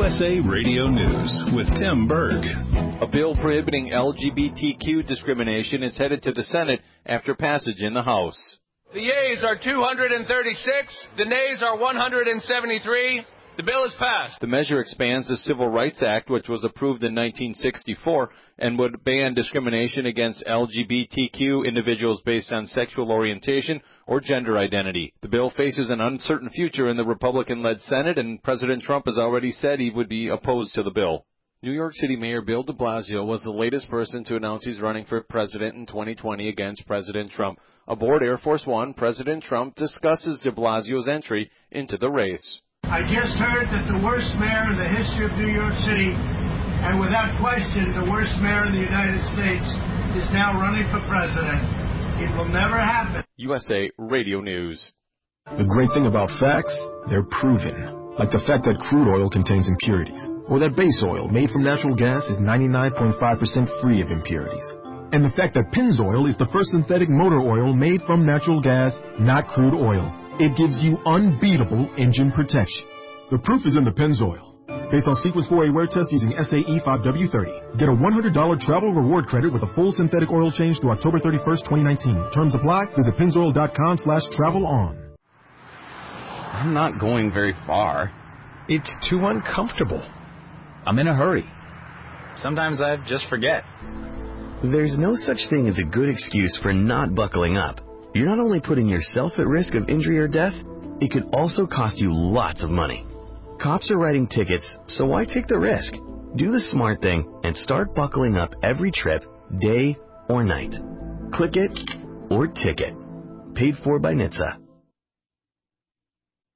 USA Radio News with Tim Berg. A bill prohibiting LGBTQ discrimination is headed to the Senate after passage in the House. The yeas are 236. The nays are 173. The bill is passed. The measure expands the Civil Rights Act, which was approved in 1964, and would ban discrimination against LGBTQ individuals based on sexual orientation or gender identity. The bill faces an uncertain future in the Republican-led Senate, and President Trump has already said he would be opposed to the bill. New York City Mayor Bill de Blasio was the latest person to announce he's running for president in 2020 against President Trump. Aboard Air Force One, President Trump discusses de Blasio's entry into the race. I just heard that the worst mayor in the history of New York City, and without question the worst mayor in the United States, is now running for president. It will never happen. USA Radio News. The great thing about facts, they're proven. Like the fact that crude oil contains impurities, or that base oil made from natural gas is 99.5% free of impurities. And the fact that Pennzoil is the first synthetic motor oil made from natural gas, not crude oil. It gives you unbeatable engine protection. The proof is in the Pennzoil. Based on Sequence 4A wear test using SAE 5W30. Get a $100 travel reward credit with a full synthetic oil change through October 31st, 2019. Terms apply. Visit Pennzoil.com/travel-on. I'm not going very far. It's too uncomfortable. I'm in a hurry. Sometimes I just forget. There's no such thing as a good excuse for not buckling up. You're not only putting yourself at risk of injury or death, it could also cost you lots of money. Cops are writing tickets, so why take the risk? Do the smart thing and start buckling up every trip, day or night. Click it or ticket. Paid for by NHTSA.